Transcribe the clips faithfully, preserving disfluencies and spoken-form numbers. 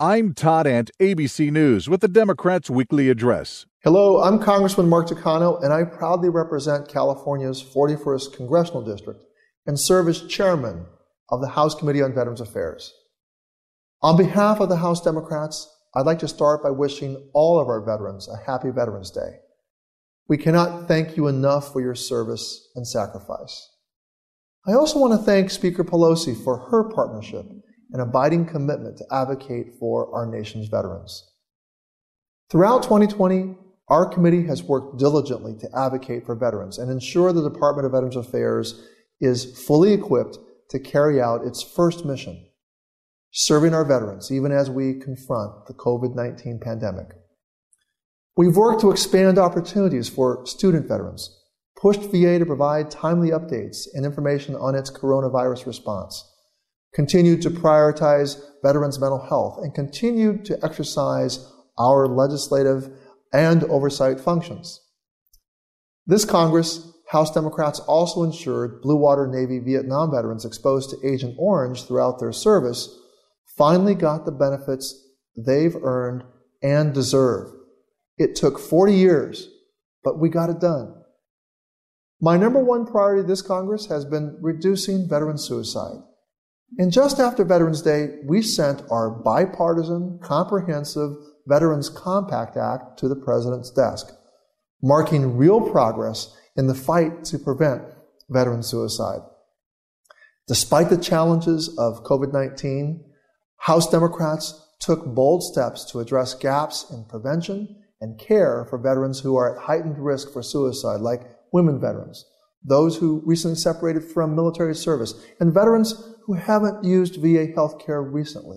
I'm Todd Ant, A B C News, with the Democrats' Weekly Address. Hello, I'm Congressman Mark Takano, and I proudly represent California's forty-first Congressional District and serve as chairman of the House Committee on Veterans Affairs. On behalf of the House Democrats, I'd like to start by wishing all of our veterans a happy Veterans Day. We cannot thank you enough for your service and sacrifice. I also want to thank Speaker Pelosi for her partnership and abiding commitment to advocate for our nation's veterans. Throughout twenty twenty, our committee has worked diligently to advocate for veterans and ensure the Department of Veterans Affairs is fully equipped to carry out its first mission, serving our veterans even as we confront the COVID nineteen pandemic. We've worked to expand opportunities for student veterans, pushed V A to provide timely updates and information on its coronavirus response, continued to prioritize veterans' mental health, and continued to exercise our legislative and oversight functions. This Congress, House Democrats also ensured Blue Water Navy Vietnam veterans exposed to Agent Orange throughout their service finally got the benefits they've earned and deserve. It took forty years, but we got it done. My number one priority this Congress has been reducing veteran suicide. And just after Veterans Day, we sent our bipartisan, comprehensive Veterans Compact Act to the President's desk, marking real progress in the fight to prevent veteran suicide. Despite the challenges of COVID nineteen, House Democrats took bold steps to address gaps in prevention and care for veterans who are at heightened risk for suicide, like women veterans, those who recently separated from military service, and veterans who haven't used V A health care recently.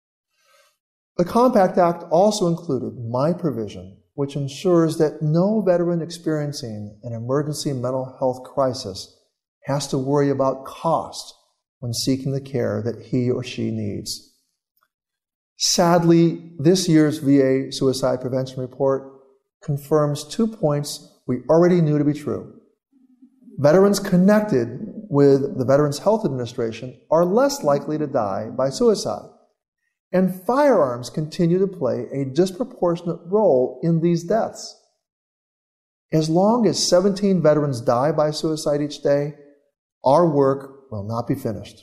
The Compact Act also included my provision, which ensures that no veteran experiencing an emergency mental health crisis has to worry about cost when seeking the care that he or she needs. Sadly, this year's V A Suicide Prevention Report confirms two points we already knew to be true. Veterans connected with the Veterans Health Administration are less likely to die by suicide. And firearms continue to play a disproportionate role in these deaths. As long as seventeen veterans die by suicide each day, our work will not be finished.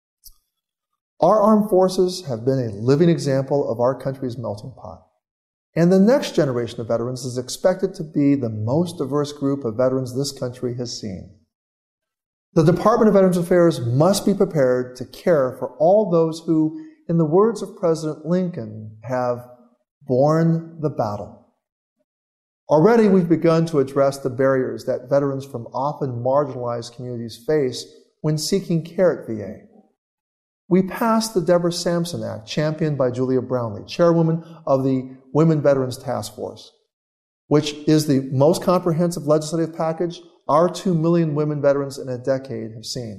Our armed forces have been a living example of our country's melting pot. And the next generation of veterans is expected to be the most diverse group of veterans this country has seen. The Department of Veterans Affairs must be prepared to care for all those who, in the words of President Lincoln, have borne the battle. Already we've begun to address the barriers that veterans from often marginalized communities face when seeking care at V A. We passed the Deborah Sampson Act, championed by Julia Brownlee, chairwoman of the Women Veterans Task Force, which is the most comprehensive legislative package our two million women veterans in a decade have seen.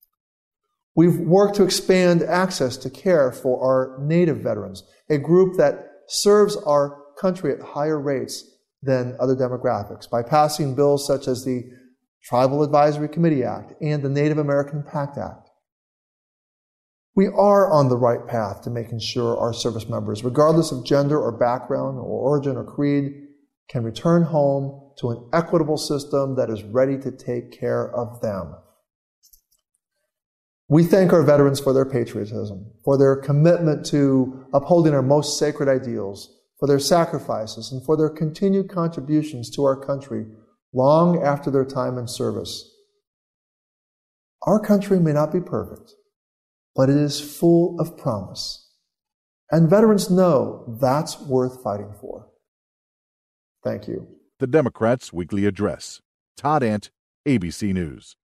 We've worked to expand access to care for our Native veterans, a group that serves our country at higher rates than other demographics, by passing bills such as the Tribal Advisory Committee Act and the Native American PACT Act. We are on the right path to making sure our service members, regardless of gender or background or origin or creed, can return home to an equitable system that is ready to take care of them. We thank our veterans for their patriotism, for their commitment to upholding our most sacred ideals, for their sacrifices, and for their continued contributions to our country long after their time in service. Our country may not be perfect, but it is full of promise. And veterans know that's worth fighting for. Thank you. The Democrats' Weekly Address. Todd Ant, A B C News.